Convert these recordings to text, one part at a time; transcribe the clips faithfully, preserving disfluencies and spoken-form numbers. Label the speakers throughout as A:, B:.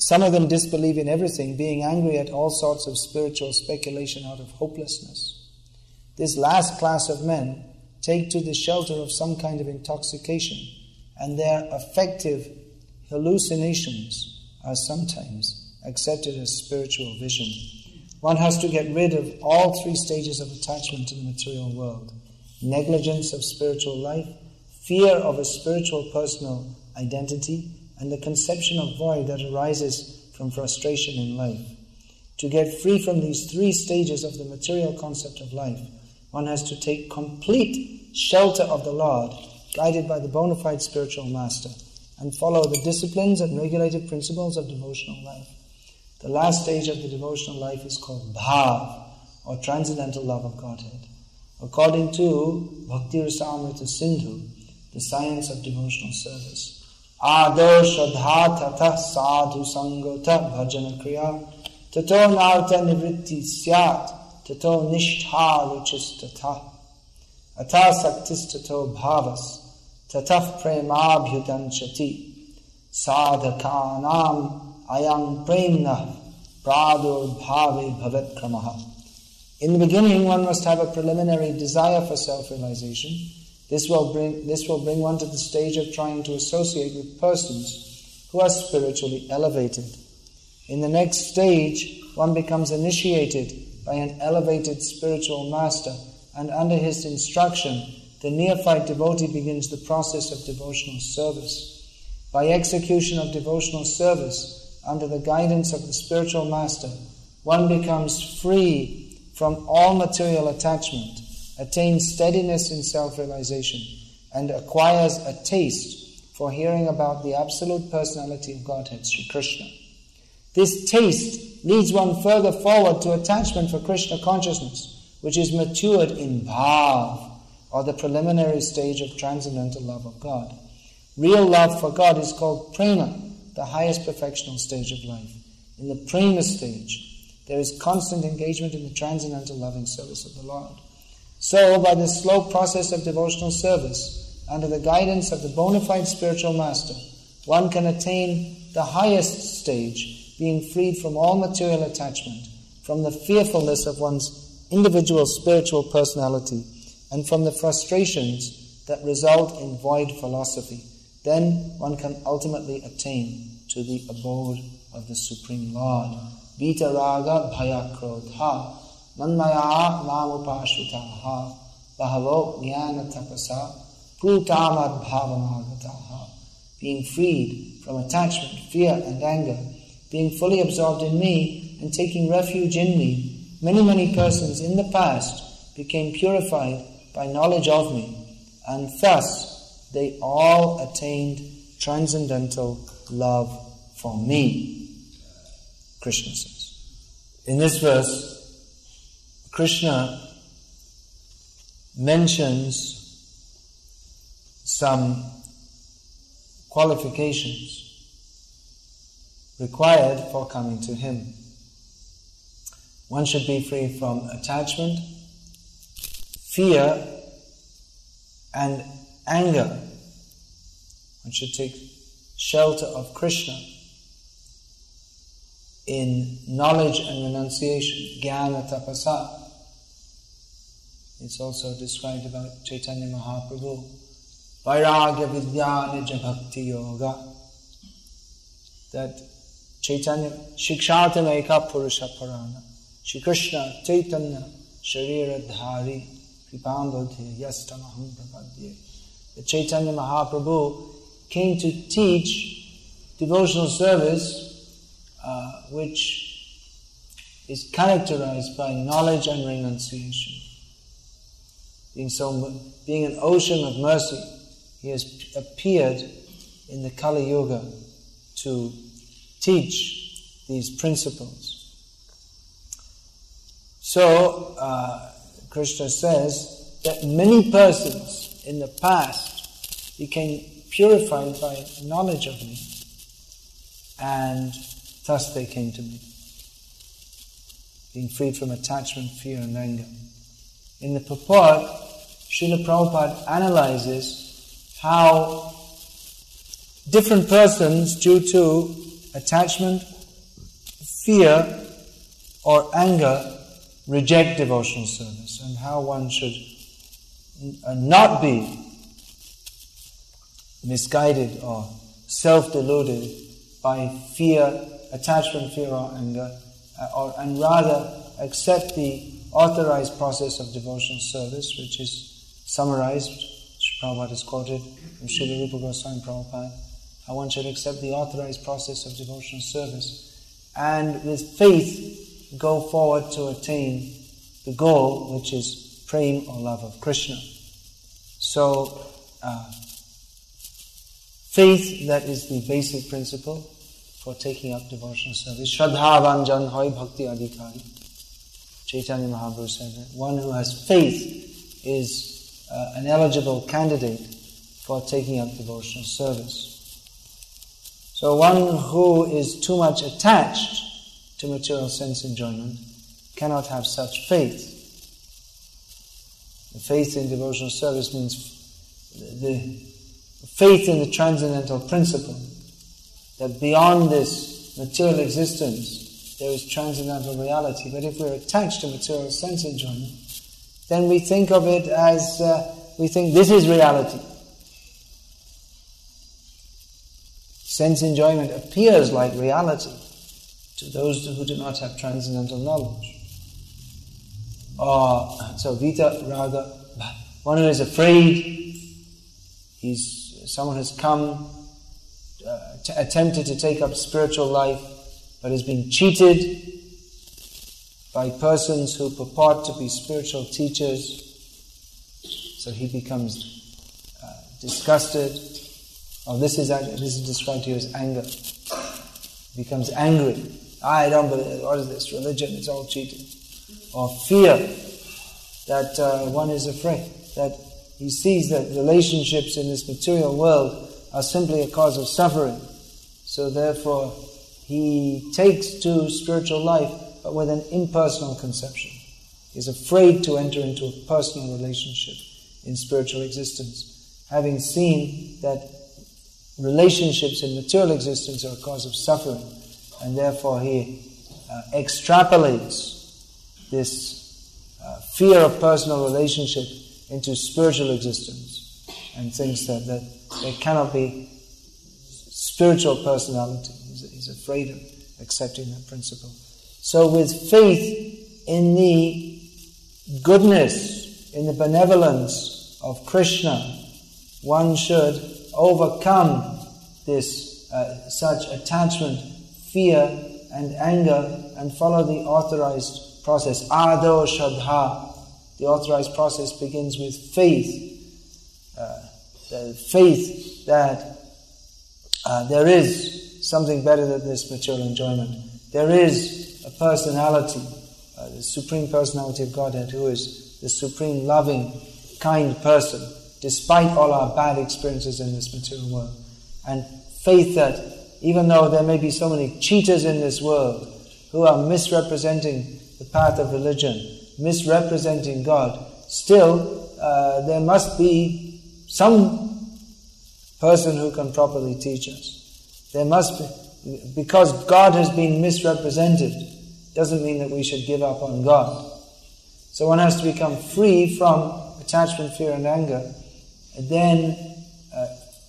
A: Some of them disbelieve in everything, being angry at all sorts of spiritual speculation out of hopelessness. This last class of men take to the shelter of some kind of intoxication, and their affective hallucinations are sometimes accepted as spiritual vision. One has to get rid of all three stages of attachment to the material world: negligence of spiritual life, fear of a spiritual personal identity, and the conception of void that arises from frustration in life. To get free from these three stages of the material concept of life, one has to take complete shelter of the Lord, guided by the bona fide spiritual master, and follow the disciplines and regulative principles of devotional life. The last stage of the devotional life is called bhav, or transcendental love of Godhead. According to Bhakti Rasamrita Sindhu, the science of devotional service, Ado Shraddha Tatha Sadhu Sangota Bhajana Kriya Tato Narta Nivritti Syat Tato Nishtha Ruchistatha Ata Saktistato Bhavas Tataf Premabhyudanchati Sadhakanam Ayam Premna Pradur Bhave Bhavet Kramaha. In the beginning, one must have a preliminary desire for self-realization. This will bring this will bring one to the stage of trying to associate with persons who are spiritually elevated. In the next stage, one becomes initiated by an elevated spiritual master, and under his instruction, the neophyte devotee begins the process of devotional service. By execution of devotional service, under the guidance of the spiritual master, one becomes free from all material attachment, attains steadiness in self-realization, and acquires a taste for hearing about the absolute personality of Godhead, Sri Krishna. This taste leads one further forward to attachment for Krishna consciousness, which is matured in bhav, or the preliminary stage of transcendental love of God. Real love for God is called prema, the highest perfectional stage of life. In the prema stage, there is constant engagement in the transcendental loving service of the Lord. So, by the slow process of devotional service, under the guidance of the bona fide spiritual master, one can attain the highest stage, being freed from all material attachment, from the fearfulness of one's individual spiritual personality, and from the frustrations that result in void philosophy. Then one can ultimately attain to the abode of the Supreme Lord. Vita raga bhaya krodha manmaya namupashvitaha bahavo jnana tapasa putamad bhavanagataha. Being freed from attachment, fear and anger, being fully absorbed in me and taking refuge in me, many, many persons in the past became purified by knowledge of me, and thus they all attained transcendental love for me, Krishna says. In this verse, Krishna mentions some qualifications required for coming to him. One should be free from attachment, fear, and anger. One should take shelter of Krishna in knowledge and renunciation, jnana tapasa. It's also described about Chaitanya Mahaprabhu, vairagya vidya nija bhakti yoga, that Chaitanya shikshartam eka purusha parana, Shri Krishna Chaitanya sharira dhari kripambodhi yastamaham prapadye. The Chaitanya Mahaprabhu came to teach devotional service uh, which is characterized by knowledge and renunciation. Being so, being an ocean of mercy, he has appeared in the Kali Yuga to teach these principles. So, uh, Krishna says that many persons in the past became purified by knowledge of me, and thus they came to me, being freed from attachment, fear and anger. In the purport, Srila Prabhupada analyzes how different persons, due to attachment, fear or anger reject devotional service, and how one should not be misguided or self-deluded by fear, attachment, fear or anger, or, and rather accept the authorized process of devotional service, which is summarized, Sri Prabhupada has quoted from Srila Rupa Goswami Prabhupada, how one should accept the authorized process of devotional service, and with faith go forward to attain the goal, which is prema or love of Krishna. So, uh, faith, that is the basic principle for taking up devotional service. Shraddhavan jan hoy bhakti adhikari. Chaitanya Mahaprabhu said that one who has faith is uh, an eligible candidate for taking up devotional service. So one who is too much attached to material sense enjoyment cannot have such faith. The faith in devotional service means the faith in the transcendental principle, that beyond this material existence there is transcendental reality. But if we're attached to material sense enjoyment, then we think of it as, uh, we think this is reality. Sense enjoyment appears like reality to those who do not have transcendental knowledge. Or, so Vita Raga, one who is afraid, he's, someone has come, uh, t- attempted to take up spiritual life, but has been cheated by persons who purport to be spiritual teachers, so he becomes uh, disgusted. Oh, this is this is described here as anger. He becomes angry. I don't believe, what is this religion? It's all cheating. Or fear, that uh, one is afraid, that he sees that relationships in this material world are simply a cause of suffering. So therefore, he takes to spiritual life, but with an impersonal conception. He's afraid to enter into a personal relationship in spiritual existence, having seen that relationships in material existence are a cause of suffering, and therefore he uh, extrapolates this uh, fear of personal relationship into spiritual existence, and thinks that, that there cannot be spiritual personality. He's, he's afraid of accepting that principle. So with faith in the goodness, in the benevolence of Krishna, one should overcome this uh, such attachment, fear and anger, and follow the authorized process. Ado Shraddha. The authorized process begins with faith. Uh, the faith that uh, there is something better than this material enjoyment. There is a personality, uh, the Supreme Personality of Godhead, who is the supreme loving, kind person, despite all our bad experiences in this material world. And faith that even though there may be so many cheaters in this world who are misrepresenting the path of religion, misrepresenting God, still uh, there must be some person who can properly teach us. There must be, because God has been misrepresented, doesn't mean that we should give up on God. So one has to become free from attachment, fear and anger, and then uh,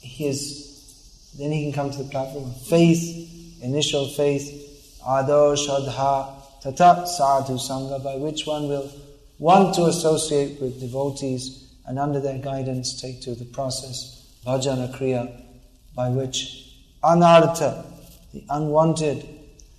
A: his, then he can come to the platform of faith, initial faith, ado shraddha tata sadhu sangha, by which one will want to associate with devotees and under their guidance take to the process, bhajana kriya, by which anartha, the unwanted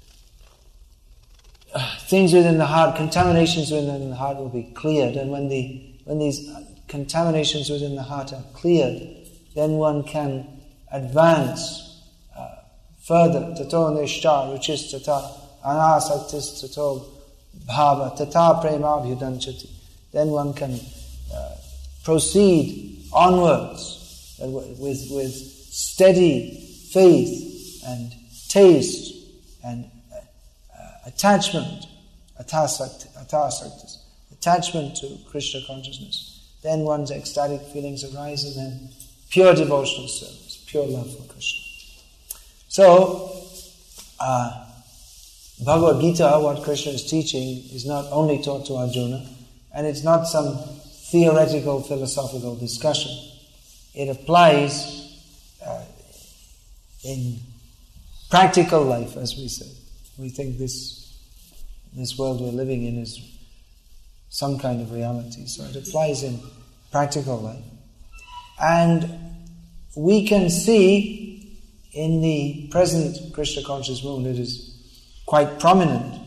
A: uh, things within the heart, contaminations within the heart will be cleared. And when the when these contaminations within the heart are cleared, then one can advance uh, further. Tato nishta ruchis tata anasaktis tato bhava tata prema abhyudanchati. Then one can uh, proceed onwards uh, with with steady faith and taste and uh, uh, attachment, atasaktis, attachment to Krishna consciousness. Then one's ecstatic feelings arise, and then pure devotional service, pure love for Krishna. So, uh, Bhagavad Gita, what Krishna is teaching, is not only taught to Arjuna, and it's not some theoretical, philosophical discussion. It applies uh, in practical life, as we say. We think this, this world we're living in is some kind of reality, so it applies in practical life. And we can see in the present Krishna conscious movement, it is quite prominent,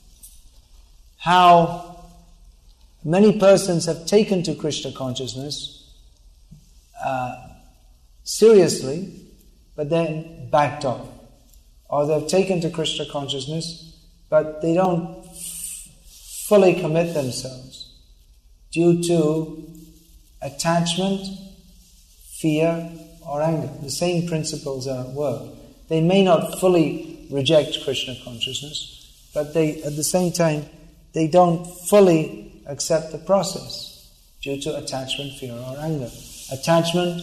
A: how many persons have taken to Krishna consciousness uh, seriously, but then backed off. Or they've taken to Krishna consciousness, but they don't f- fully commit themselves due to attachment, fear, or anger. The same principles are at work. They may not fully reject Krishna consciousness, but they, at the same time, they don't fully accept the process due to attachment, fear, or anger. Attachment,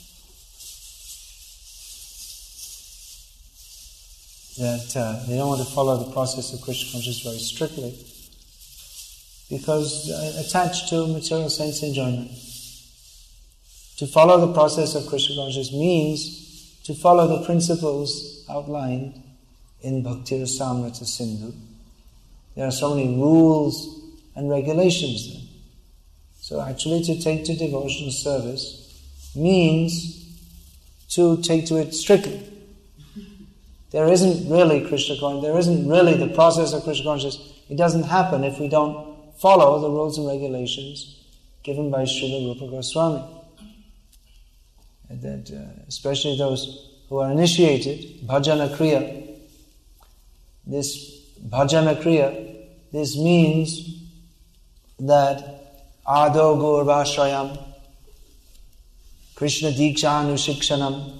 A: that uh, they don't want to follow the process of Krishna consciousness very strictly because they're attached to material sense enjoyment. To follow the process of Krishna consciousness means to follow the principles outlined in Bhakti Rasamrita Sindhu. There are so many rules and regulations there. So actually to take to devotional service means to take to it strictly. There isn't really Krishna consciousness, there isn't really the process of Krishna consciousness. It doesn't happen if we don't follow the rules and regulations given by Srila Rupa Goswami. And that, uh, especially those who are initiated, bhajana kriya. This bhajana kriya, this means that ado gurvashrayam, Krishna diksha anushikshanam,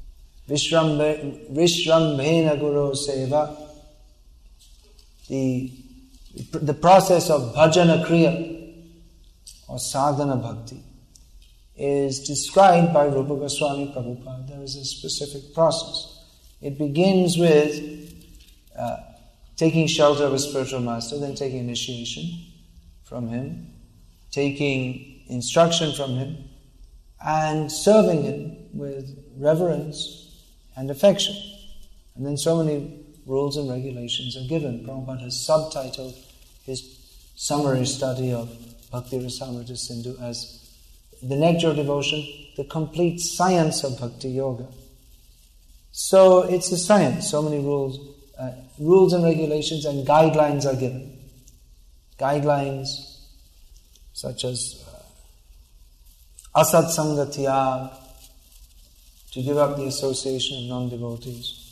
A: Vishrambhena Guru Seva. The, the process of bhajana kriya or sadhana bhakti is described by Rupa Goswami Prabhupada. There is a specific process. It begins with uh, taking shelter of a spiritual master, then taking initiation from him, taking instruction from him, and serving him with reverence and affection. And then so many rules and regulations are given. Prabhupada has subtitled his summary study of Bhakti Rasamrita Sindhu as The Nectar of Devotion, the complete science of Bhakti Yoga. So it's a science. So many rules, uh, rules and regulations and guidelines are given. Guidelines such as uh, asat sanga tyag, to give up the association of non-devotees.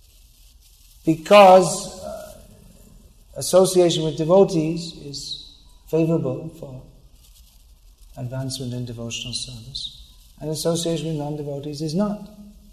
A: Because uh, association with devotees is favorable for advancement in devotional service, and association with non-devotees is not.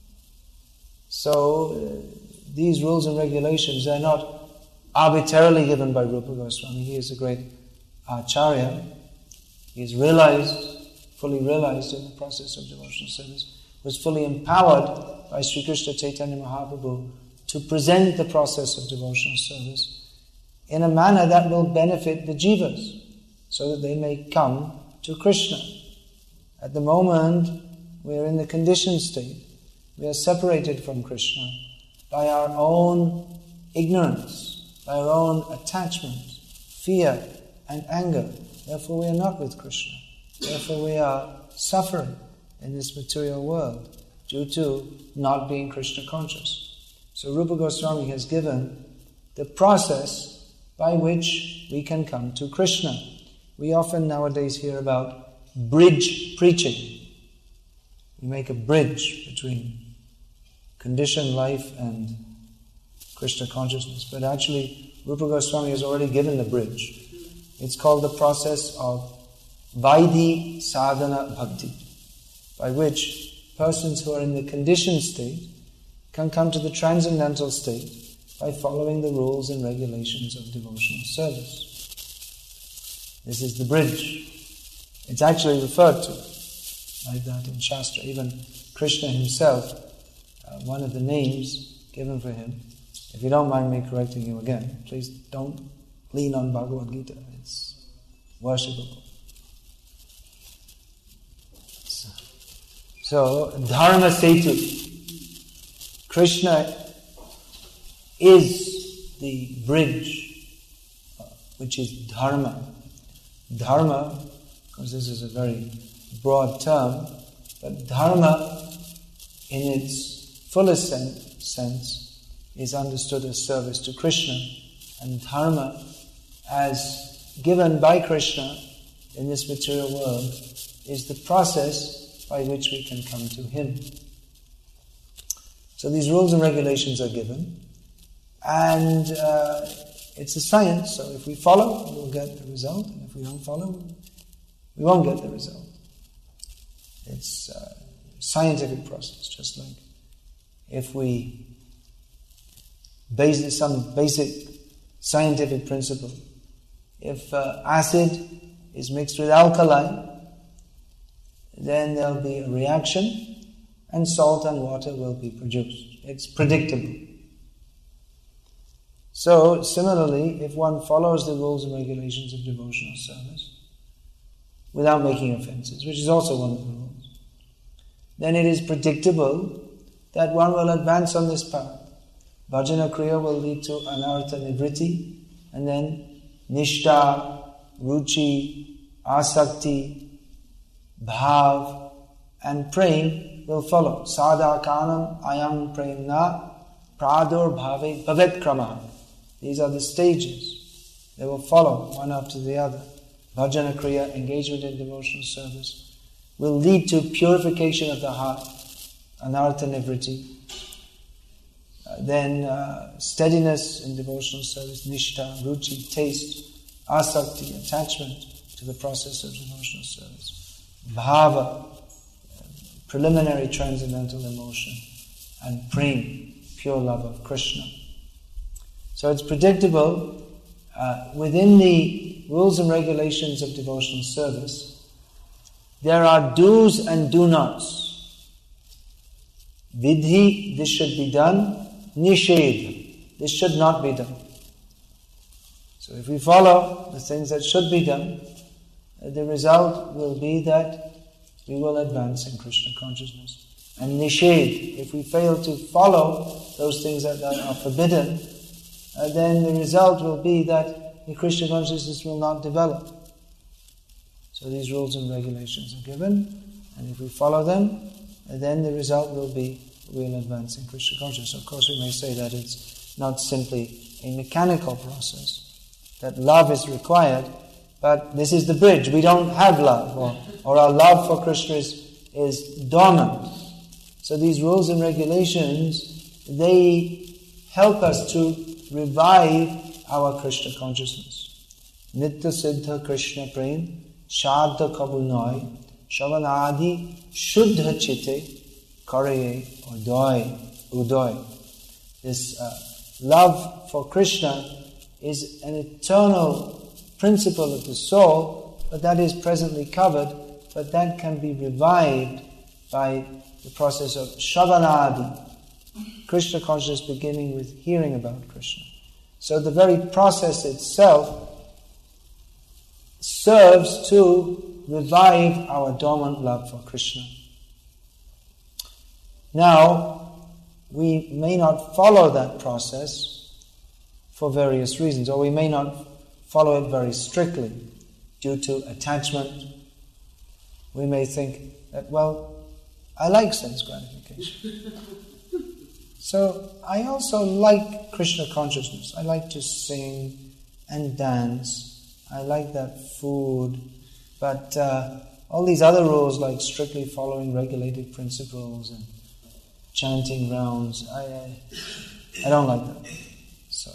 A: So uh, these rules and regulations are not arbitrarily given by Rupa Goswami. He is a great acharya. He is realized, fully realized in the process of devotional service, was fully empowered by Sri Krishna Chaitanya Mahaprabhu to present the process of devotional service in a manner that will benefit the jivas, so that they may come to Krishna. At the moment, we are in the conditioned state. We are separated from Krishna by our own ignorance, by our own attachment, fear, and anger. Therefore, we are not with Krishna. Therefore, we are suffering in this material world due to not being Krishna conscious. So Rupa Goswami has given the process by which we can come to Krishna. We often nowadays hear about bridge preaching. We make a bridge between conditioned life and Krishna consciousness. But actually, Rupa Goswami has already given the bridge. It's called the process of Vaidhi Sadhana Bhakti, by which persons who are in the conditioned state can come to the transcendental state by following the rules and regulations of devotional service. This is the bridge. It's actually referred to like that in Shastra. Even Krishna himself, uh, one of the names given for him If you don't mind me correcting you again, please don't lean on Bhagavad Gita. It's worshipable. So, so Dharma Setu. Krishna is the bridge, uh, which is Dharma. Dharma, because this is a very broad term, but Dharma in its fullest sen- sense is understood as service to Krishna. And Dharma, as given by Krishna in this material world, is the process by which we can come to Him. So these rules and regulations are given, and uh, it's a science, so if we follow, we'll get the result, and if we don't follow, we won't get the result. It's a scientific process, just like if we base some basic scientific principle. If uh, acid is mixed with alkali, then there'll be a reaction and salt and water will be produced. It's predictable. So, similarly, if one follows the rules and regulations of devotional service without making offenses, which is also one of the rules, then it is predictable that one will advance on this path. Bhajana Kriya will lead to anartha nivritti, and then nishta, ruchi, asakti, bhav, and prem will follow. Sadhakanam ayam premna pradur bhave bhavet krama. These are the stages. They will follow one after the other. Bhajana Kriya, engagement in devotional service, will lead to purification of the heart, anartha nivritti. Uh, then uh, steadiness in devotional service, nishta, ruchi, taste, asakti, attachment to the process of devotional service, bhava, preliminary transcendental emotion, and prem, pure love of Krishna. So it's predictable uh, within the rules and regulations of devotional service. There are do's and do nots. Vidhi, this should be done. Nishedha, this should not be done. So if we follow the things that should be done, the result will be that we will advance in Krishna consciousness. And nishedha, if we fail to follow those things that are forbidden, uh, then the result will be that the Krishna consciousness will not develop. So these rules and regulations are given, and if we follow them, then the result will be we'll advance in Krishna consciousness. Of course, we may say that it's not simply a mechanical process, that love is required, but this is the bridge. We don't have love, or, or our love for Krishna is, is dormant. So these rules and regulations, they help us to revive our Krishna consciousness. Nitya Siddha Krishna Prem, Shadha Kabunoi, Shavanadi Shuddha Chitte, Karaye Udoy, Udoy. This uh, love for Krishna is an eternal principle of the soul, but that is presently covered, but that can be revived by the process of Shravanadi, Krishna consciousness beginning with hearing about Krishna. So the very process itself serves to revive our dormant love for Krishna. Now, we may not follow that process for various reasons, or we may not follow it very strictly due to attachment. We may think that, well, I like sense gratification. So I also like Krishna consciousness. I like to sing and dance. I like that food. But uh, all these other rules, like strictly following regulated principles and chanting rounds, I I, I don't like that. So,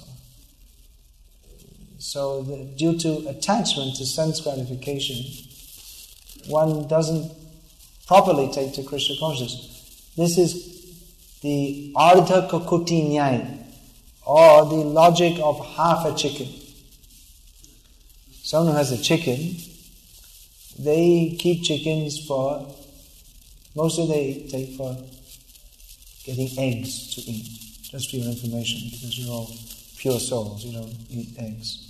A: so the, due to attachment to sense gratification, one doesn't properly take to Krishna consciousness. This is the ardha kakuti nyaya, or the logic of half a chicken. Someone who has a chicken, they keep chickens for, mostly they take for getting eggs to eat. Just for your information, because you're all pure souls, you don't eat eggs.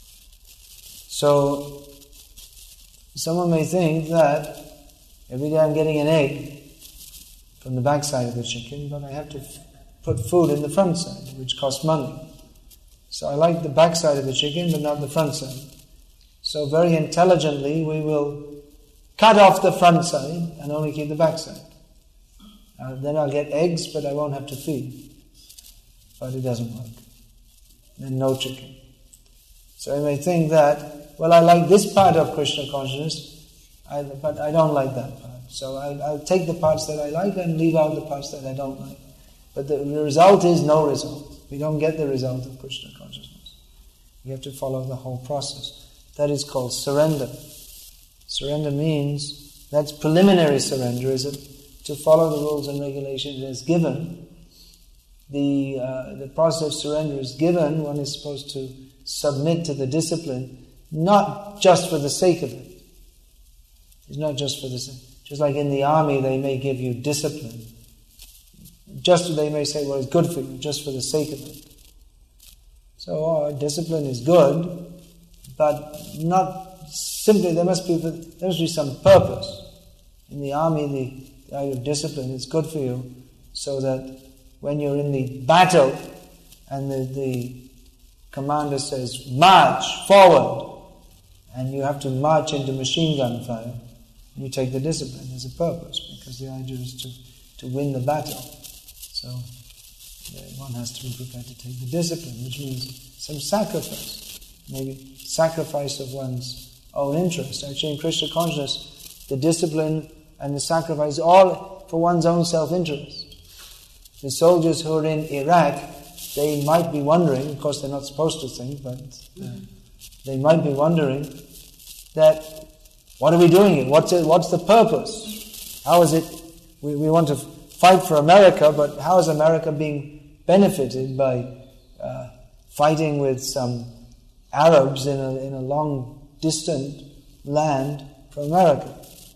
A: So, someone may think that every day I'm getting an egg from the backside of the chicken, but I have to f- put food in the front side, which costs money. So I like the backside of the chicken, but not the front side. So very intelligently, we will cut off the front side and only keep the backside. Uh, then I'll get eggs, but I won't have to feed. But it doesn't work. Then no chicken. So you may think that, well, I like this part of Krishna consciousness, I, but I don't like that part. So I, I'll take the parts that I like and leave out the parts that I don't like. But the, the result is no result. We don't get the result of Krishna consciousness. We have to follow the whole process. That is called surrender. Surrender means, that's preliminary surrender, is it? To follow the rules and regulations as given. The, uh, the process of surrender is given, one is supposed to submit to the discipline, not just for the sake of it. It's not just for the sake. Just like in the army, they may give you discipline. Just they may say, well, it's good for you, just for the sake of it. So, oh, discipline is good, but not simply, there must be there must be some purpose. In the army, the, the idea of discipline is good for you, so that when you're in the battle and the, the commander says, march forward, and you have to march into machine gun fire, you take the discipline. There's a purpose, because the idea is to, to win the battle. So one has to be prepared to take the discipline, which means some sacrifice. Maybe sacrifice of one's own interest. Actually, in Krishna consciousness, the discipline and the sacrifice all for one's own self-interest. The soldiers who are in Iraq, they might be wondering, of course they're not supposed to think, but uh, they might be wondering that, what are we doing here? What's it, what's the purpose? How is it, we, we want to fight for America, but how is America being benefited by uh, fighting with some Arabs in a, in a long distant land from America?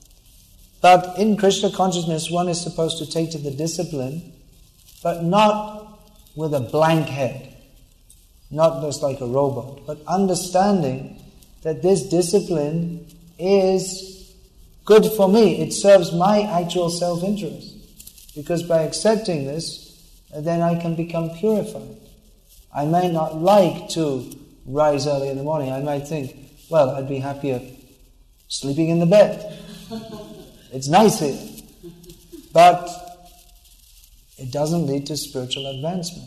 A: But in Krishna consciousness, one is supposed to take to the discipline, but not with a blank head, not just like a robot, but understanding that this discipline is good for me. It serves my actual self-interest. Because by accepting this, then I can become purified. I may not like to rise early in the morning. I might think, well, I'd be happier sleeping in the bed. It's nice here. But it doesn't lead to spiritual advancement.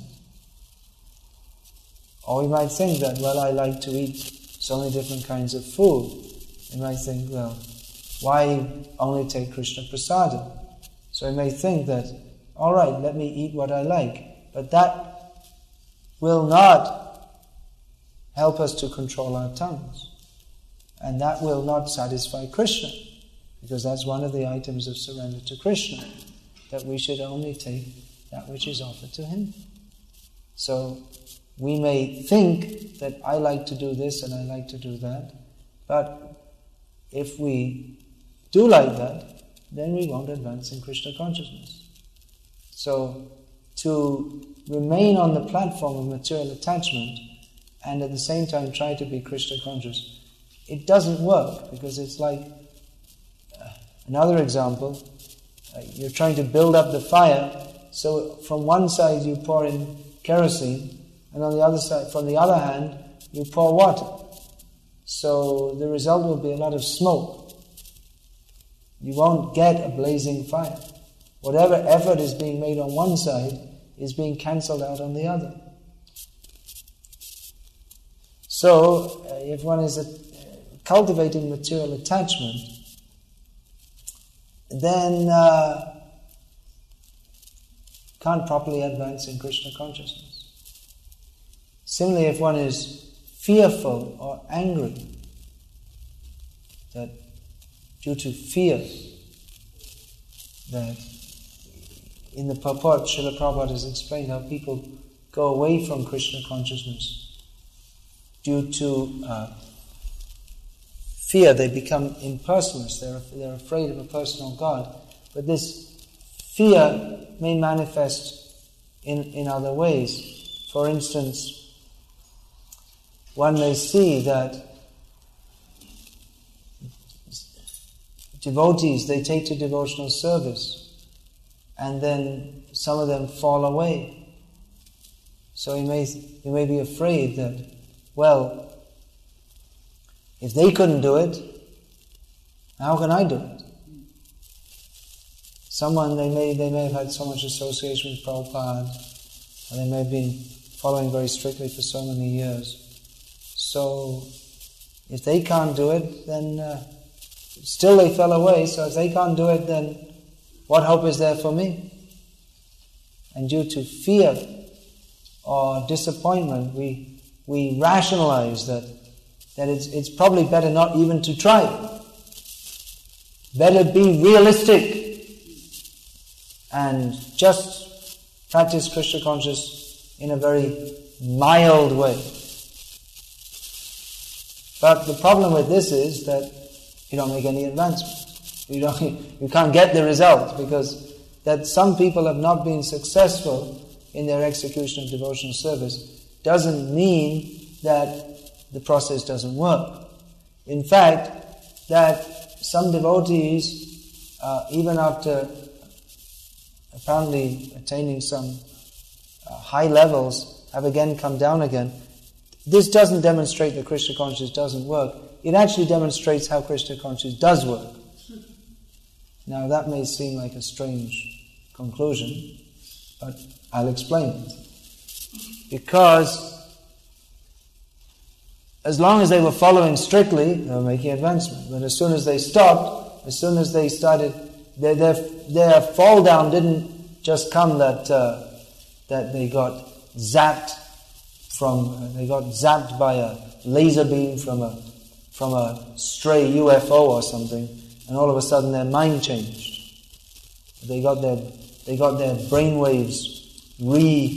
A: Or we might think that, well, I like to eat so many different kinds of food. You might think, well, why only take Krishna Prasada? So you may think that, all right, let me eat what I like. But that will not help us to control our tongues. And that will not satisfy Krishna. Because that's one of the items of surrender to Krishna. That we should only take that which is offered to Him. So we may think that I like to do this and I like to do that. But if we do like that, then we won't advance in Krishna consciousness. So, to remain on the platform of material attachment and at the same time try to be Krishna conscious, it doesn't work, because it's like, uh, another example, uh, you're trying to build up the fire, so from one side you pour in kerosene, and on the other side, from the other hand, you pour water. So the result will be a lot of smoke. You won't get a blazing fire. Whatever effort is being made on one side is being cancelled out on the other. So, uh, if one is uh, cultivating material attachment, then uh, can't properly advance in Krishna consciousness. Similarly, if one is fearful or angry, that due to fear, that in the purport, Srila Prabhupada has explained how people go away from Krishna consciousness due to uh, fear. They become impersonalists. They're, they're afraid of a personal God. But this fear may manifest in, in other ways. For instance, one may see that devotees, they take to devotional service, and then some of them fall away. So you may, you may be afraid that, well, if they couldn't do it, how can I do it? Someone, they may they may have had so much association with Prabhupada, or they may have been following very strictly for so many years. So, if they can't do it, then uh, still they fell away, so if they can't do it, then what hope is there for me? And due to fear or disappointment, we we rationalize that that it's it's probably better not even to try. Better be realistic and just practice Krishna consciousness in a very mild way. But the problem with this is that you don't make any advancement. You don't, you can't get the result, because that some people have not been successful in their execution of devotional service doesn't mean that the process doesn't work. In fact, that some devotees, uh, even after apparently attaining some uh, high levels, have again come down again. This doesn't demonstrate that Krishna consciousness doesn't work. It actually demonstrates how Krishna consciousness does work. Now that may seem like a strange conclusion, but I'll explain it. Because as long as they were following strictly, they were making advancement. But as soon as they stopped, as soon as they started, their their, their fall down didn't just come that uh, that they got zapped from uh, they got zapped by a laser beam from a from a stray U F O or something, and all of a sudden their mind changed. They got their they got their brainwaves re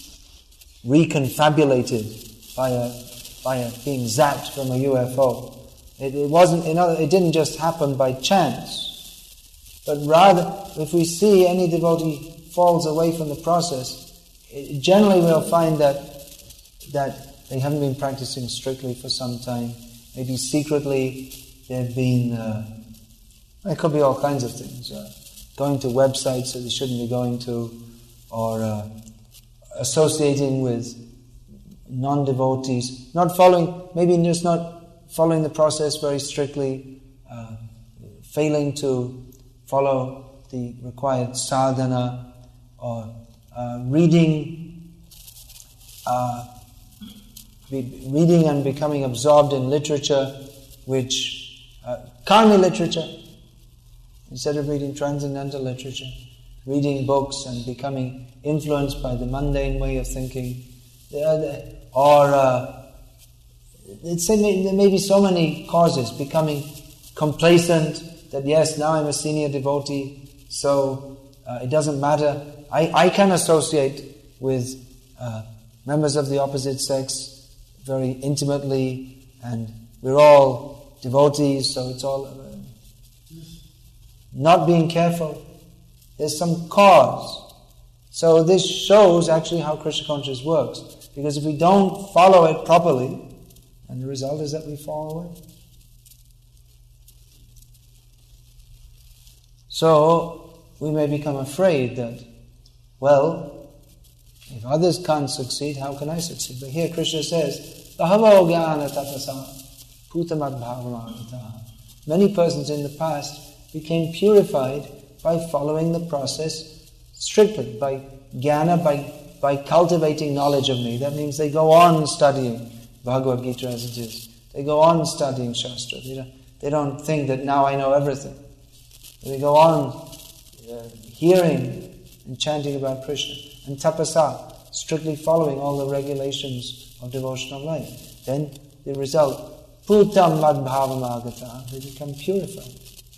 A: reconfabulated by a by a, being zapped from a U F O. It, it wasn't. In other, it didn't just happen by chance. But rather, if we see any devotee falls away from the process, it, generally we'll find that that they haven't been practicing strictly for some time. Maybe secretly they've been. Uh, it could be all kinds of things. Uh, going to websites that they shouldn't be going to, or uh, associating with non-devotees, not following, maybe just not following the process very strictly, uh, failing to follow the required sadhana, or uh, reading, uh, be, reading and becoming absorbed in literature, which uh, karmi literature, instead of reading transcendental literature, reading books and becoming influenced by the mundane way of thinking. Or uh, it's, there may be so many causes. Becoming complacent, that yes, now I'm a senior devotee, so uh, it doesn't matter. I, I can associate with uh, members of the opposite sex very intimately, and we're all devotees, so it's all... Uh, not being careful. There's some cause. So this shows actually how Krishna consciousness works. Because if we don't follow it properly, then the result is that we fall away. So we may become afraid that, well, if others can't succeed, how can I succeed? But here Krishna says, Bahavo jnana tapasa putamad bhavamarita. Many persons in the past became purified by following the process strictly, by jnana, by by cultivating knowledge of me. That means they go on studying Bhagavad Gita as it is. They go on studying Shastra. They don't, they don't think that now I know everything. They go on uh, hearing and chanting about Krishna. And tapasa, strictly following all the regulations of devotional life. Then the result, putam madbhavam agata, they become purified.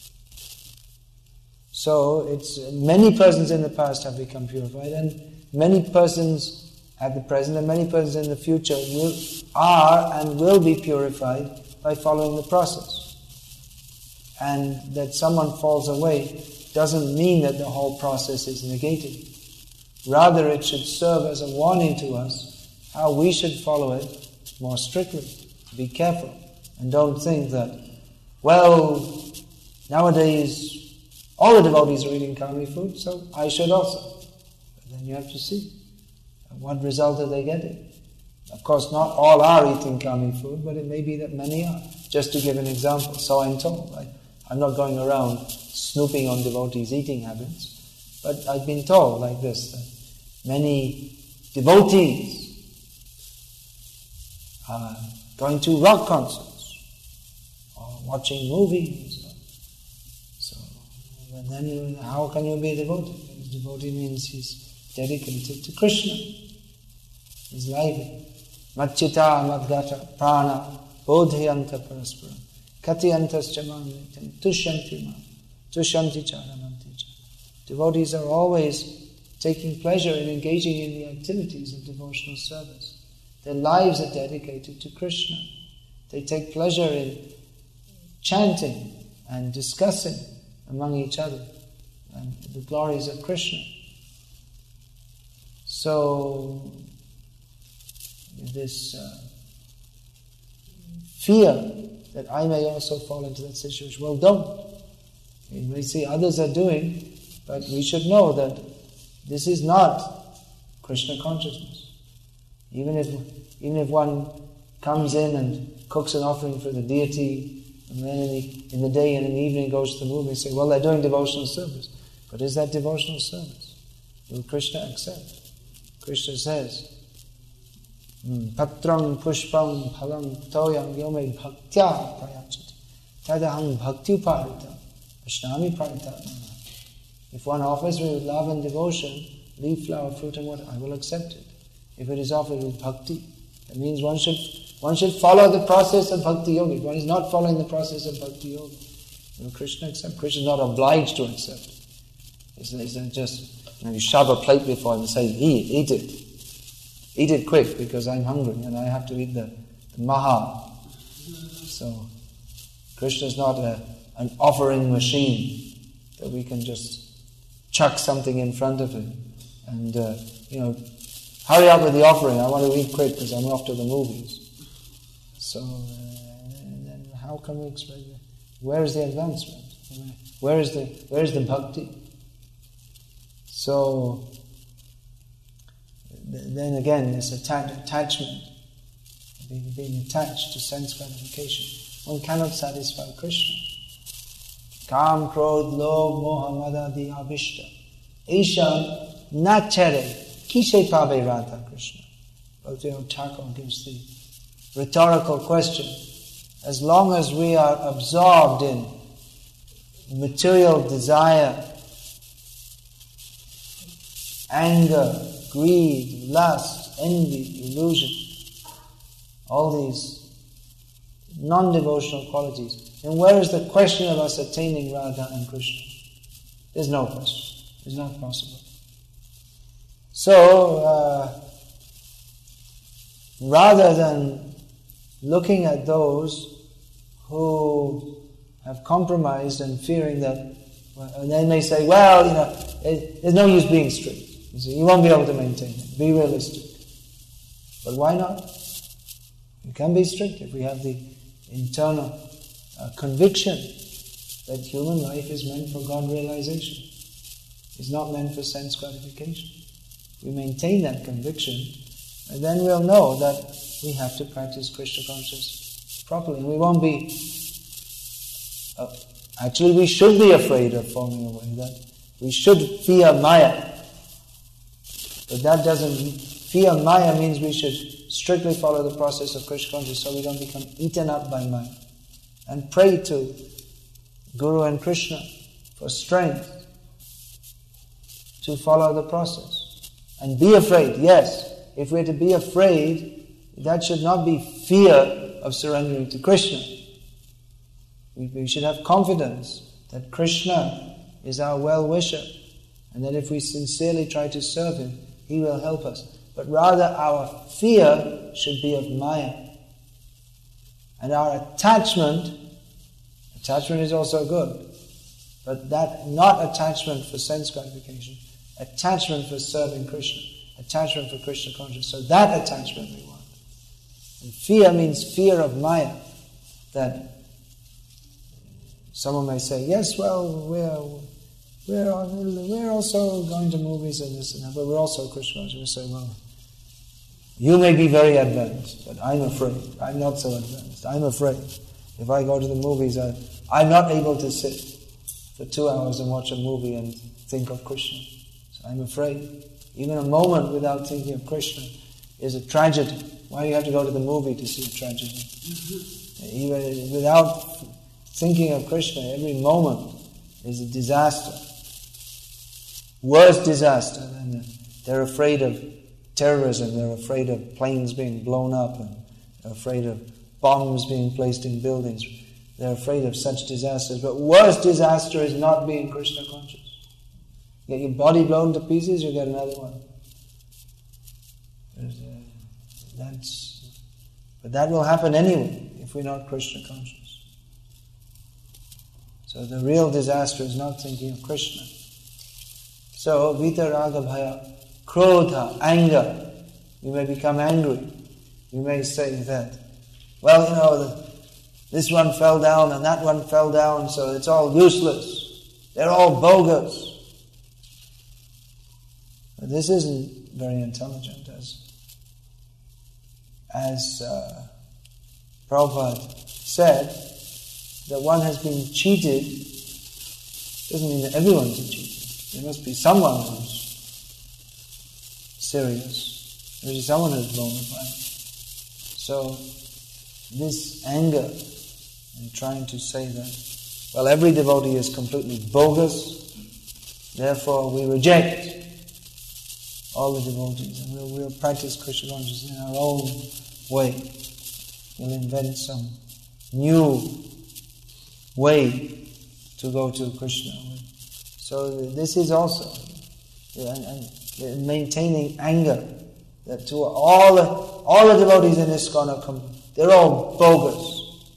A: So it's many persons in the past have become purified, and many persons at the present and many persons in the future will, are and will be purified by following the process. And that someone falls away doesn't mean that the whole process is negated. Rather, it should serve as a warning to us how we should follow it more strictly. Be careful and don't think that, well, nowadays all the devotees are eating kami food, so I should also. But then you have to see what result are they getting. Of course, not all are eating kami food, but it may be that many are. Just to give an example, so I'm told. I, I'm not going around snooping on devotees' eating habits, but I've been told like this, that many devotees are going to rock concerts or watching movies. So, and then you, how can you be a devotee? Because devotee means he's dedicated to Krishna. He's lively. Matchita madgata prana bodhyanta paraspara katyantas chamanitam tushyanti ma tushyanti charamanti cha. Devotees are always taking pleasure in engaging in the activities of devotional service. Their lives are dedicated to Krishna. They take pleasure in chanting and discussing among each other and the glories of Krishna. So, this uh, fear that I may also fall into that situation, well, don't. You may see others are doing, but we should know that this is not Krishna consciousness. Even if even if one comes in and cooks an offering for the deity, and then in the, in the day and in the evening goes to the movie and say, well, they're doing devotional service. But is that devotional service? Will Krishna accept? Krishna says, Patram pushpam phalam toyam yome bhaktya prayachati tadaham bhakti uparita ashnami praritana. If one offers me with love and devotion, leaf, flower, fruit and water, I will accept it. If it is offered with bhakti, that means one should one should follow the process of bhakti yoga. If one is not following the process of bhakti yoga, will Krishna accept? Krishna is not obliged to accept. It's, it's not just, you know, you shove a plate before him and say, eat, eat it. Eat it quick because I'm hungry and I have to eat the, the maha. So, Krishna is not a, an offering machine that we can just chuck something in front of him and, uh, you know, hurry up with the offering, I want to eat quick because I'm off to the movies. So, uh, then how can we expect that? Where is the advancement? Where is the, where is the bhakti? So, then again, this atta- attachment, being, being attached to sense gratification. One cannot satisfy Krishna. Kam, krodh, lobh, moha, mada, di, abhishta. Isha nachare. Kishe pabe Radha Krishna. Bhaktivinoda Thakur gives the rhetorical question. As long as we are absorbed in material desire, anger, greed, lust, envy, illusion, all these non-devotional qualities, then where is the question of us attaining Radha and Krishna? There's no question. It's not possible. So, uh, rather than looking at those who have compromised and fearing that, well, and they may say, well, you know, it, there's no use being strict. You see, you won't be able to maintain it. Be realistic. But why not? You can be strict if we have the internal uh, conviction that human life is meant for God realization. It's not meant for sense gratification. We maintain that conviction, and then we'll know that we have to practice Krishna consciousness properly. And we won't be... Uh, actually, we should be afraid of falling away. That we should fear Maya. But that doesn't... Fear Maya means we should strictly follow the process of Krishna consciousness so we don't become eaten up by Maya. And pray to Guru and Krishna for strength to follow the process. And be afraid, yes. If we're to be afraid, that should not be fear of surrendering to Krishna. We, we should have confidence that Krishna is our well-wisher, and that if we sincerely try to serve him, he will help us. But rather our fear should be of Maya. And our attachment, attachment is also good, but that not attachment for sense gratification, attachment for serving Krishna, attachment for Krishna consciousness. So that attachment we want. And fear means fear of Maya. That someone may say, yes, well, we're we're we're also going to movies and this and that, but we're also Krishna conscious. We say, well, you may be very advanced, but I'm afraid. I'm not so advanced. I'm afraid. If I go to the movies, I, I'm not able to sit for two hours and watch a movie and think of Krishna. So I'm afraid. Even a moment without thinking of Krishna is a tragedy. Why do you have to go to the movie to see a tragedy? Mm-hmm. Even without thinking of Krishna, every moment is a disaster. Worse disaster than they're afraid of terrorism, they're afraid of planes being blown up, and they're afraid of bombs being placed in buildings. They're afraid of such disasters. But worse disaster is not being Krishna conscious. You get your body blown to pieces, you get another one. Uh, that's, but that will happen anyway if we're not Krishna conscious. So the real disaster is not thinking of Krishna. So vitaraga bhaya, krodha, anger. You may become angry. You may say that, well, you know, the, this one fell down and that one fell down, so it's all useless. They're all bogus. But this isn't very intelligent, as, as uh, Prabhupada said, that one has been cheated doesn't mean that everyone's a cheater. There must be someone who's serious. There must be someone who's bona fide. So, this anger and trying to say that, well, every devotee is completely bogus, therefore we reject all the devotees and we'll, we'll practice Krishna consciousness in our own way. We'll invent some new way to go to Krishna. So this is also and, and maintaining anger, that to all the, all the devotees in ISKCON are com- they're all bogus.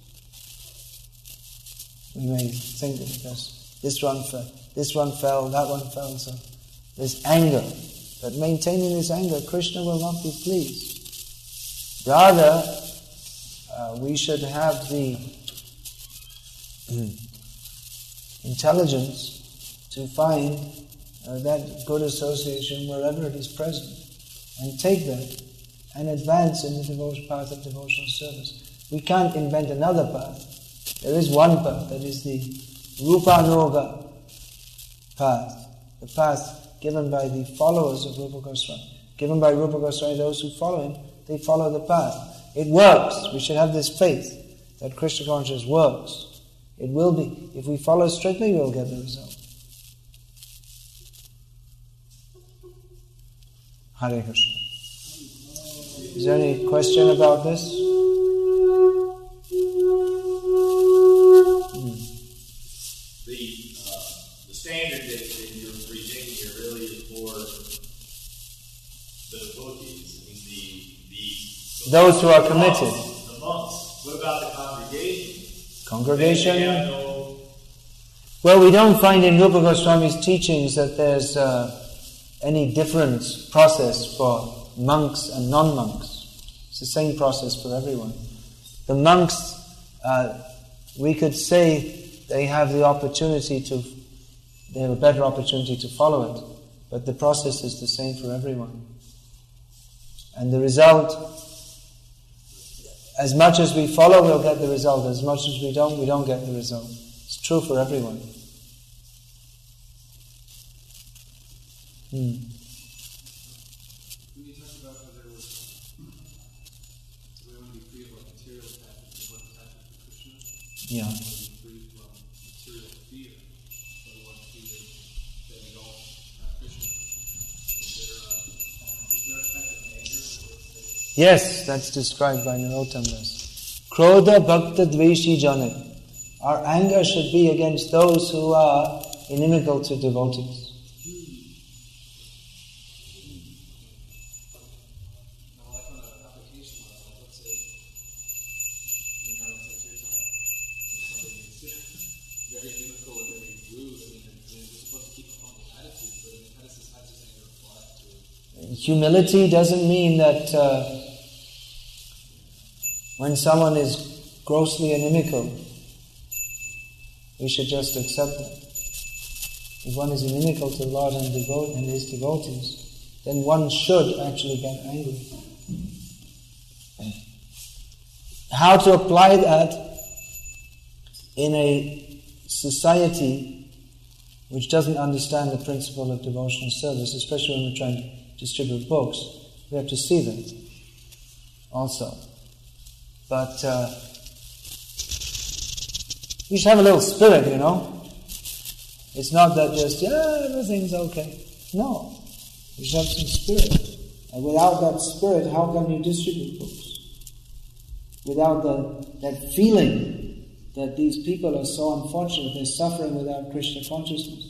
A: We may think that because this one fell, this one fell, that one fell, so there's anger. But maintaining this anger, Krishna will not be pleased. Rather, uh, we should have the intelligence to find uh, that good association wherever it is present, and take that and advance in the devotion path of devotional service. We can't invent another path. There is one path, that is the Rupanuga path, the path given by the followers of Rupa Goswami. Given by Rupa Goswami, those who follow him, they follow the path. It works. We should have this faith that Krishna consciousness works. It will be. If we follow strictly, we'll get the result. Hare Krishna. Is there any question about this? Hmm.
B: The uh, the standard that, that you're presenting here really is for the devotees. I mean, the, the, the
A: those who are committed.
B: Monks, the monks. What about the congregation?
A: Congregation?
B: No...
A: Well, we don't find in Rupa Goswami's teachings that there's uh, any different process for monks and non-monks. It's the same process for everyone. The monks, uh, we could say they have the opportunity to, they have a better opportunity to follow it, but the process is the same for everyone. And the result, as much as we follow, we'll get the result. As much as we don't, we don't get the result. It's true for everyone. Hmm.
C: When you talk about how there was, we want to be free of like material attachment, we want attachment to Krishna.
A: Yeah.
C: We want to be free from material fear. So we want to be that we don't have Krishna. Is there a, is there a type of anger?
A: Yes, that's described by Narottam Das. Krodha bhakta dveshi jane. Our anger should be against those who are inimical to devotees. humility doesn't mean that uh, when someone is grossly inimical, we should just accept it. If one is inimical to the Lord and, devote, and His devotees, then one should actually get angry. How to apply that in a society which doesn't understand the principle of devotional service, especially when we're trying to distribute books, we have to see that also. But uh, we should have a little spirit, you know. It's not that just, yeah, everything's okay. No. You should have some spirit. And without that spirit, how can you distribute books? Without the, that feeling that these people are so unfortunate, they're suffering without Krishna consciousness.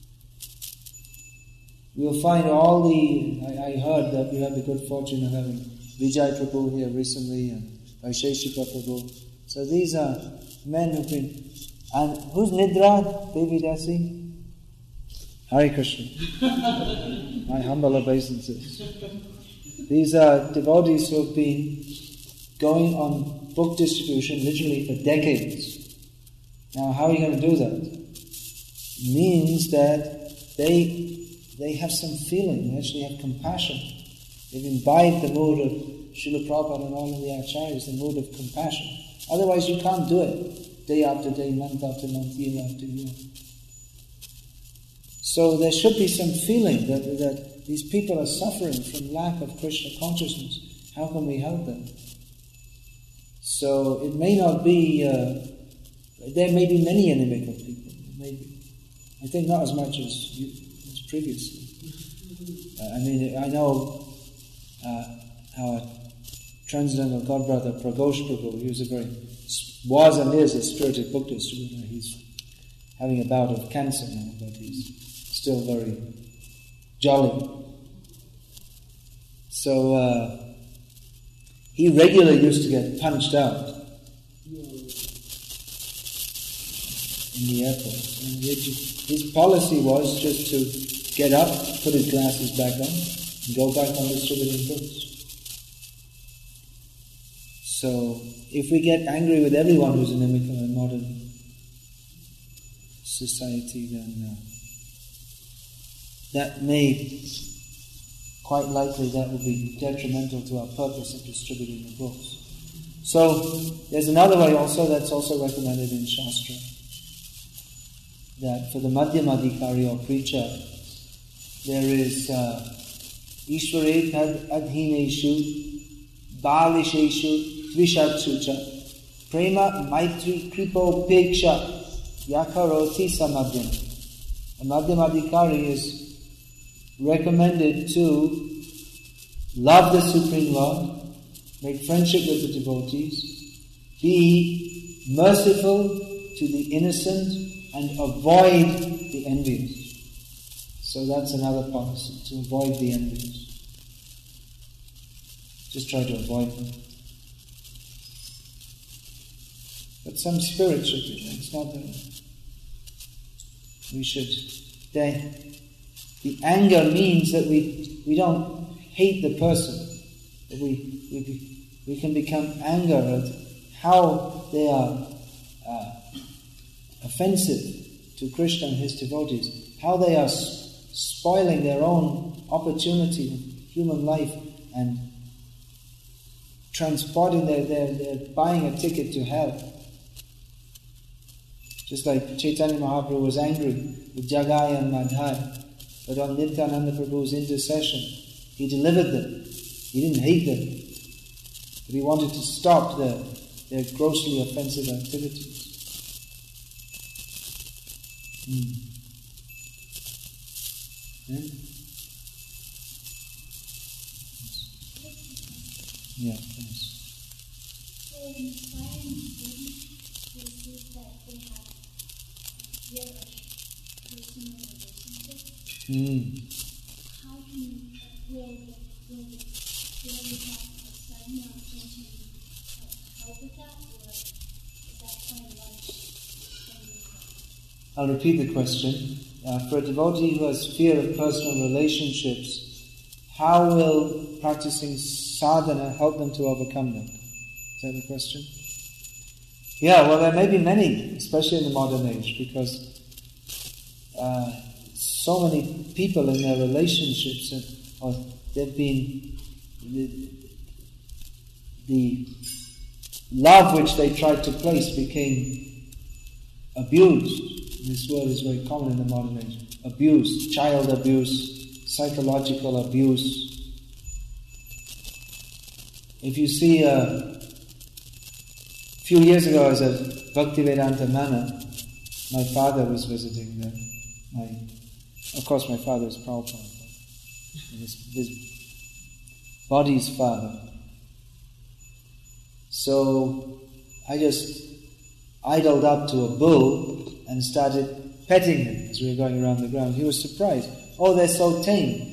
A: We'll find all the, I, I heard that we had the good fortune of having Vijay Prabhu here recently and Vaisheshika Prabhu. So these are men who've been, and who's Nidra, Devi Dasi? Hare Krishna. My humble obeisances. These are devotees who have been going on book distribution literally for decades. Now, how are you going to do that? It means that they they have some feeling, they actually have compassion. They've imbibed the mood of Srila Prabhupada and all of the acharyas, the mood of compassion. Otherwise, you can't do it day after day, month after month, year after year. So there should be some feeling that, that these people are suffering from lack of Krishna consciousness. How can we help them? So it may not be, uh, there may be many inimical people, maybe. I think not as much as, you, as previously. Uh, I mean, I know uh, our transcendental godbrother Pragosh Prabhu, he was a very, was and is a spirited book distributor. He's having a bout of cancer now, but he's still very jolly. So, uh, he regularly used to get punched out in the airport. And his policy was just to get up, put his glasses back on, and go back on distributing books. So, if we get angry with everyone who's inimical in modern society, then uh, that may, quite likely, that will be detrimental to our purpose of distributing the books. So, there's another way also that's also recommended in Shastra, that for the Madhyamadikari or preacher, there is uh, Ishvare tad adhineshu balisheshu Vishatsucha Prema Maitri Kripo Peksha Yakaroti Samadhyam. A Madhyamadikari is recommended to love the Supreme Lord, make friendship with the devotees, be merciful to the innocent, and avoid the envious. So that's another policy, to avoid the envious. Just try to avoid them. But some spirit should be there. It's not that we should. The, the anger means that we we don't hate the person. That we we we can become anger at how they are uh, offensive to Krishna and His devotees, how they are s- spoiling their own opportunity in human life and transporting their, their, their buying a ticket to hell. Just like Chaitanya Mahaprabhu was angry with Jagai and Madhai, but on Nityananda Prabhu's intercession, he delivered them. He didn't hate them, but he wanted to stop their, their grossly offensive activities. Hmm. Yeah, thanks. Mm.
D: How can you will the will the will we have a sudden or attention help with that, or is that kind of like?
A: I'll repeat the question. Uh, for a devotee who has fear of personal relationships, how will practicing sadhana help them to overcome that? Is that the question? Yeah, well, there may be many, especially in the modern age, because uh, so many people in their relationships, have, or they've been, the, the love which they tried to place became abused. This word is very common in the modern age. Abuse, child abuse, psychological abuse. If you see, uh, a few years ago I was at Bhaktivedanta Mana. My father was visiting there. My, of course my father is Prabhupada. This, this body's father. So I just idled up to a bull and started petting him as we were going around the ground. He was surprised. Oh, they're so tame.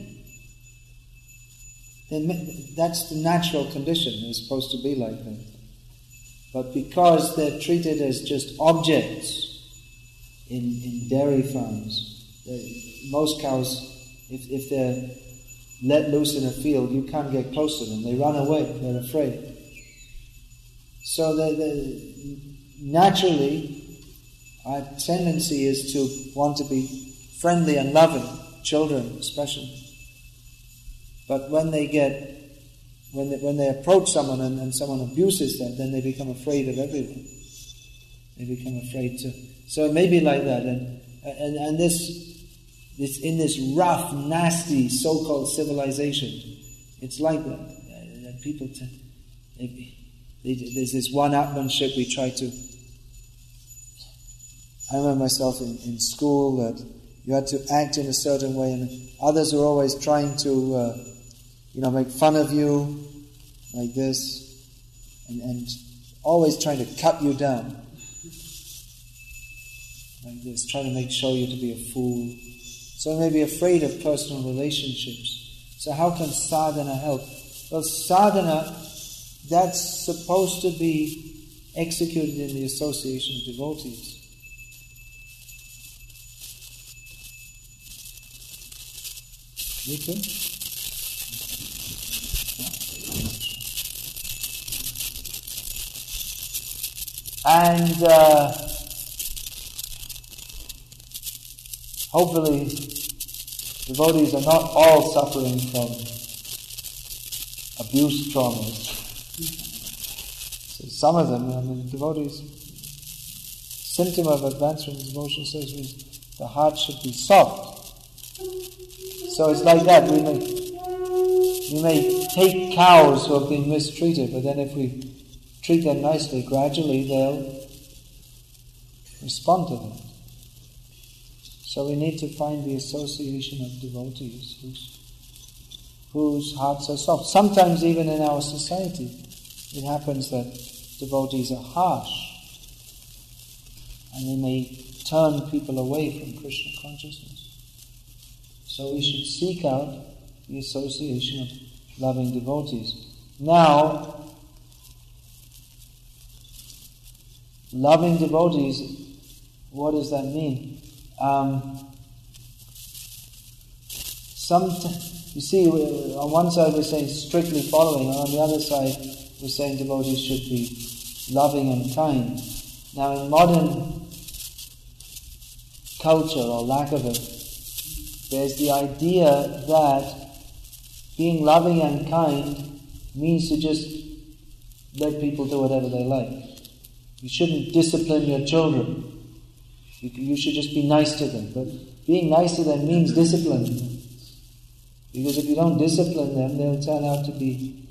A: That's the natural condition. They're supposed to be like that. But because they're treated as just objects in, in dairy farms, most cows, if, if they're let loose in a field, you can't get close to them. They run away. They're afraid. So they're, they're, naturally, our tendency is to want to be friendly and loving, children especially. But when they get, when they, when they approach someone and, and someone abuses them, then they become afraid of everyone. They become afraid to. So it may be like that, and and and this, this in this rough, nasty, so-called civilization, it's like that. Uh, that people, t- they, they, there's this one-upmanship we try to. I remember myself in, in school that you had to act in a certain way, and others were always trying to. Uh, You know, make fun of you, like this, and, and always trying to cut you down, like this, trying to make show you to be a fool. So they may be afraid of personal relationships. So how can sadhana help? Well, sadhana, that's supposed to be executed in the association of devotees. You too? And uh, hopefully devotees are not all suffering from abuse traumas. So some of them, I mean, devotees, symptom of advancement in devotion says the heart should be soft. So it's like that. We may, we may take cows who have been mistreated, but then if we treat them nicely, gradually they'll respond to that. So we need to find the association of devotees whose, whose hearts are soft. Sometimes even in our society, it happens that devotees are harsh and they may turn people away from Krishna consciousness. So we should seek out the association of loving devotees. Now, loving devotees, what does that mean? Um, some, you see, on one side we're saying strictly following, and on the other side we're saying devotees should be loving and kind. Now in modern culture, or lack of it, there's the idea that being loving and kind means to just let people do whatever they like. You shouldn't discipline your children. You, you should just be nice to them. But being nice to them means disciplining them. Because if you don't discipline them, they'll turn out to be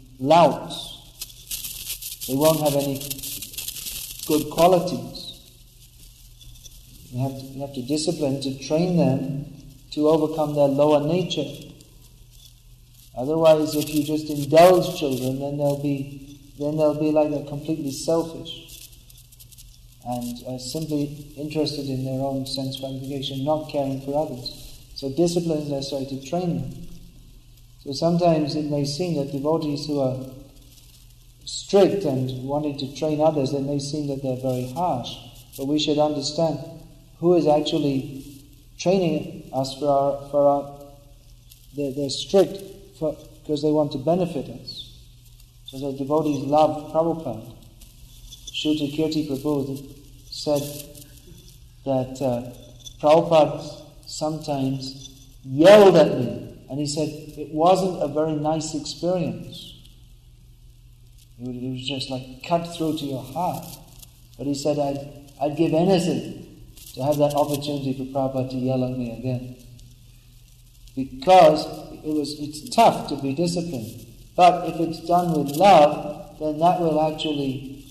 A: louts. They won't have any good qualities. You have to, you have to discipline to train them to overcome their lower nature. Otherwise, if you just indulge children, then they'll be then they'll be like they're completely selfish and uh, simply interested in their own sense gratification, not caring for others. So discipline is necessary to train them. So sometimes it may seem that devotees who are strict and wanting to train others, it may seem that they're very harsh. But we should understand who is actually training us for our, for our they're, they're strict for, because they want to benefit us. So the devotees love Prabhupada. Shruti Kirti Prabhu said that uh, Prabhupada sometimes yelled at me, and he said it wasn't a very nice experience. It was, it was just like cut through to your heart. But he said, I'd, I'd give anything to have that opportunity for Prabhupada to yell at me again. Because it was, it's tough to be disciplined. But if it's done with love, then that will actually,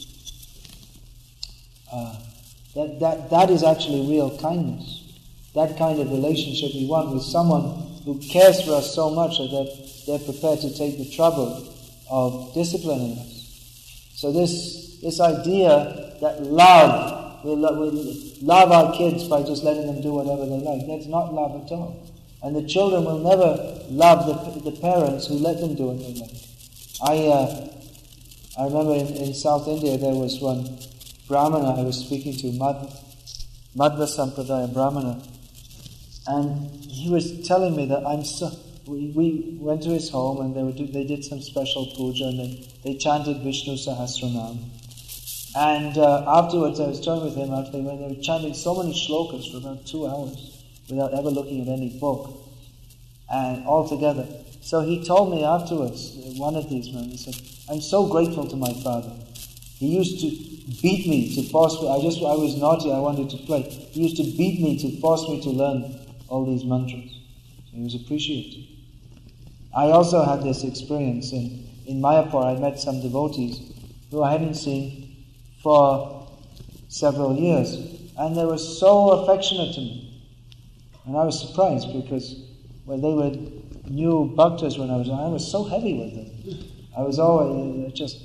A: uh, that, that, that is actually real kindness. That kind of relationship we want with someone who cares for us so much that they're, they're prepared to take the trouble of disciplining us. So this this idea that love, we lo- we love our kids by just letting them do whatever they like, that's not love at all. And the children will never love the, the parents who let them do what they like. I uh, I remember in, in South India there was one Brahmana I was speaking to, Mad, Madhva Sampradaya Brahmana, and he was telling me that I'm so... We, we went to his home and they were do, they did some special puja and they, they chanted Vishnu Sahasranam. And uh, afterwards I was talking with him after they went, they were chanting so many shlokas for about two hours without ever looking at any book. And all together. So he told me afterwards, one of these men, he said, I'm so grateful to my father. He used to beat me to force me, I just, I was naughty, I wanted to play. He used to beat me to force me to learn all these mantras. So he was appreciative. I also had this experience in, in Mayapur. I met some devotees who I hadn't seen for several years, and they were so affectionate to me. And I was surprised because when they were new bhaktas when I was, I was so heavy with them. I was always just,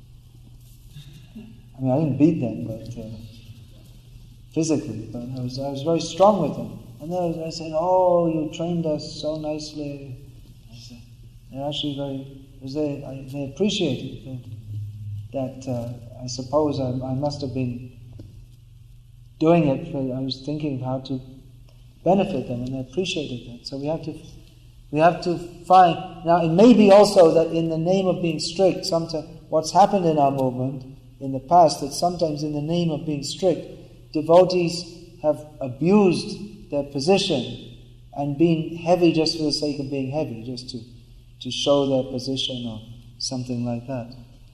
A: I mean, I didn't beat them, but uh, physically, but I was I was very strong with them. And then I said, "Oh, you trained us so nicely." I said, they're actually very, because they I, they appreciated it. That, that uh, I suppose I, I must have been doing it for. I was thinking of how to benefit them, and they appreciated that. So we have to, we have to find. Now, it may be also that in the name of being strict, sometimes what's happened in our movement in the past, that sometimes in the name of being strict, devotees have abused their position and being heavy just for the sake of being heavy, just to, to show their position or something like that.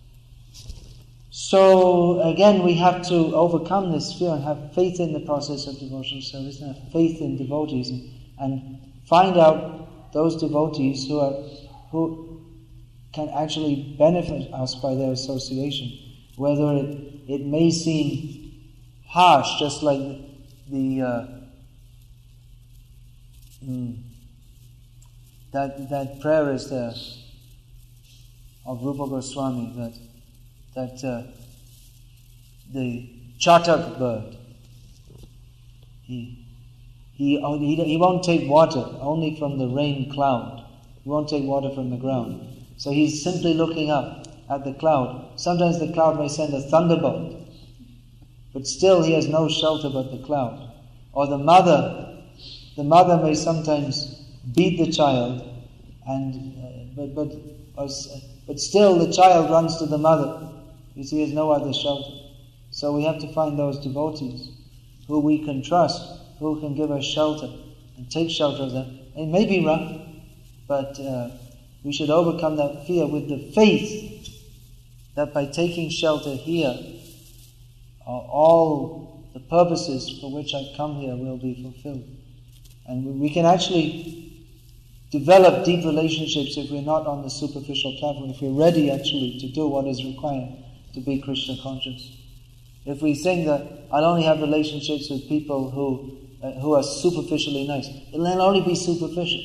A: So again, we have to overcome this fear and have faith in the process of devotional service and have faith in devotees and, and find out those devotees who are who can actually benefit us by their association, whether it, it may seem harsh, just like the uh, Mm. That that prayer is there of Rupa Goswami, that that uh, the chatak bird, he he, he he won't take water only from the rain cloud. He won't take water from the ground. So he's simply looking up at the cloud. Sometimes the cloud may send a thunderbolt, but still he has no shelter but the cloud. Or the mother. The mother may sometimes beat the child, and uh, but but uh, but still the child runs to the mother because he has no other shelter. So we have to find those devotees who we can trust, who can give us shelter and take shelter of them. It may be rough, but uh, we should overcome that fear with the faith that by taking shelter here, uh, all the purposes for which I've come here will be fulfilled. And we can actually develop deep relationships if we're not on the superficial platform, if we're ready actually to do what is required to be Krishna conscious. If we think that I'll only have relationships with people who uh, who are superficially nice, it'll only be superficial.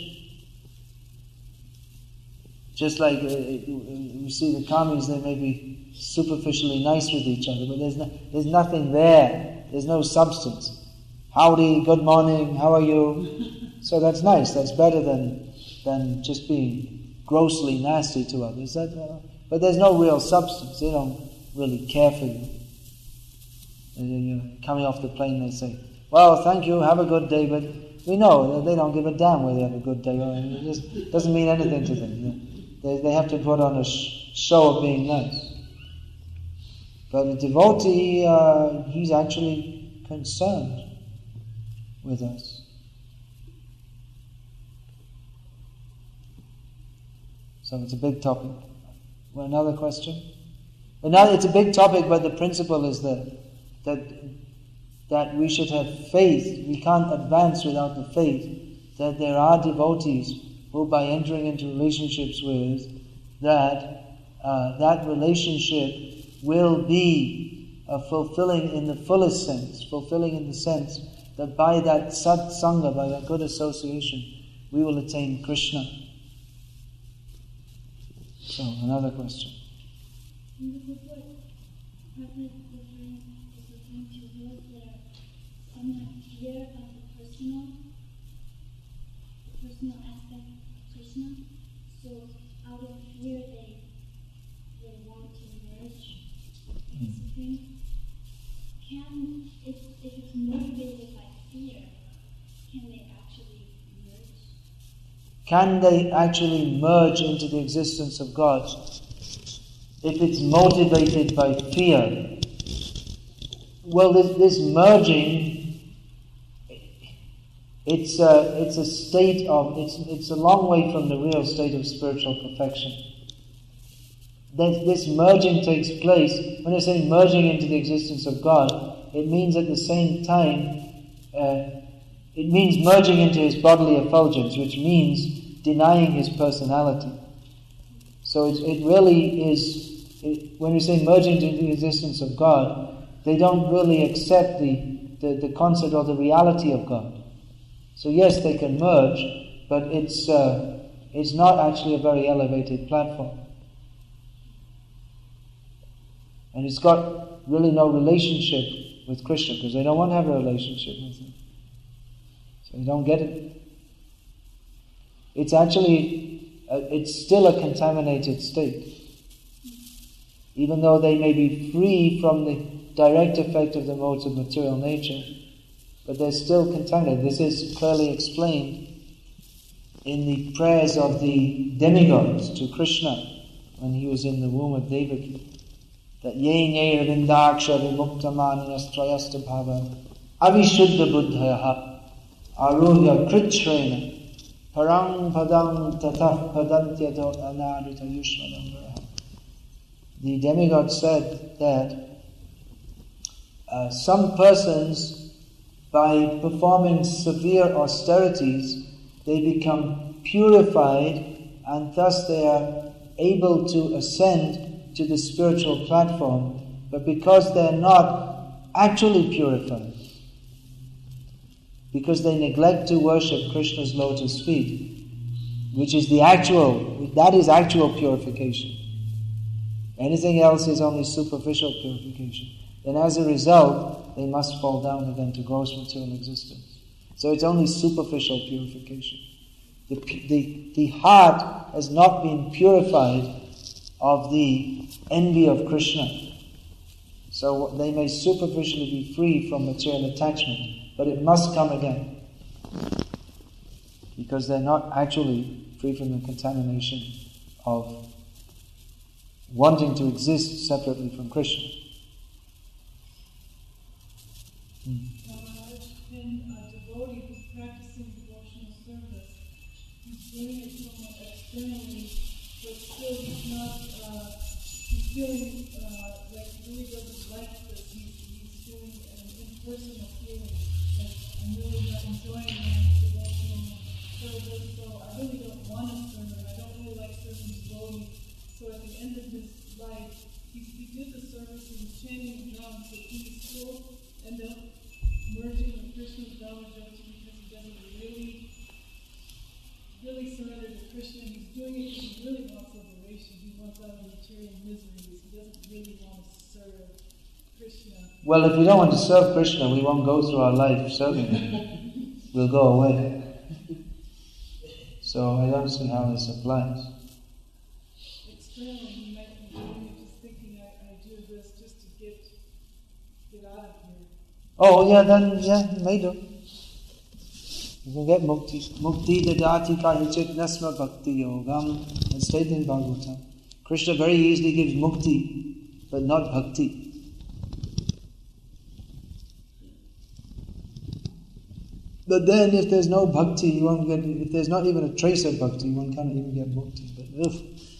A: Just like uh, you see the commies, they may be superficially nice with each other, but there's no, there's nothing there. There's no substance. Howdy, good morning, how are you? So that's nice, that's better than than just being grossly nasty to others. That, uh, but there's no real substance, they don't really care for you. And you're coming off the plane, they say, well, thank you, have a good day, but we know that they don't give a damn whether they have a good day or anything. It just doesn't mean anything to them. They, they have to put on a sh- show of being nice. But a devotee, uh, he's actually concerned with us. So it's a big topic. Well, another question? Another, it's a big topic, but the principle is there. That, that we should have faith. We can't advance without the faith that there are devotees who, by entering into relationships with, that uh, that relationship will be uh, fulfilling in the fullest sense, fulfilling in the sense that by that satsanga, by that good association, we will attain Krishna. So, another question.
D: And this is what Prabhupada is referring, is referring to those that are somewhat fear of the personal, the personal aspect of Krishna. So out of fear they they want to merge with the Supreme. Can if if it's motivated by fear, can they actually merge?
A: Can they actually merge into the existence of God? If it's motivated by fear, well, this, this merging, it's a, it's a state of, it's, it's a long way from the real state of spiritual perfection. This, this merging takes place, when I say merging into the existence of God, it means at the same time, uh, it means merging into His bodily effulgence, which means denying His personality. So it, it really is, it, when we say merging into the existence of God, they don't really accept the, the, the concept or the reality of God. So yes, they can merge, but it's uh, it's not actually a very elevated platform. And it's got really no relationship with Krishna, because they don't want to have a relationship with Him. So they don't get it. It's actually, uh, it's still a contaminated state. Even though they may be free from the direct effect of the modes of material nature, but they're still contaminated. This is clearly explained in the prayers of the demigods to Krishna when he was in the womb of Devaki. That ye nye vindaksha vimuktamaniyastrayasta bhava avishuddha buddhayaha aruhya kritrena parang padam tatah padantyado anadita yushmadam. The demigod said that uh, some persons, by performing severe austerities, they become purified, and thus they are able to ascend to the spiritual platform. But because they're not actually purified, because they neglect to worship Krishna's lotus feet, which is the actual, that is actual purification. Anything else is only superficial purification. Then as a result, they must fall down again to gross material existence. So it's only superficial purification. The, the, the heart has not been purified of the envy of Krishna. So they may superficially be free from material attachment, but it must come again. Because they're not actually free from the contamination of wanting to exist separately from Krishna. Hmm.
E: When a devotee who's practicing devotional service, he's doing it somewhat externally, but still he's not, uh, he's feeling uh, like he really doesn't like this. He's, he's feeling an impersonal feeling, like I'm really not enjoying my devotional service, so I really don't want to serve, I don't really like serving devotees. So at the end of his life, he, he did the service and he's chanting the drums, but he still end up merging with Krishna's Dhamma-jyoti because he doesn't really, really surrender to Krishna. He's doing it because he really wants liberation. He wants out of material miseries. He doesn't really want to serve Krishna.
A: Well, if we don't want to serve Krishna, we won't go through our life serving Him. We'll go away. So I don't see how this applies.
E: Externally, he might be doing it just thinking, I, I do this just to get, get out of here.
A: Oh, yeah, then, yeah, may do. You can get mukti. Mukti dadati kahichit nasma bhakti yogam. It's stated in Bhagavatam. Krishna very easily gives mukti, but not bhakti. But then if there's no bhakti, you won't get, if there's not even a trace of bhakti, one can't even get mukti. But ugh,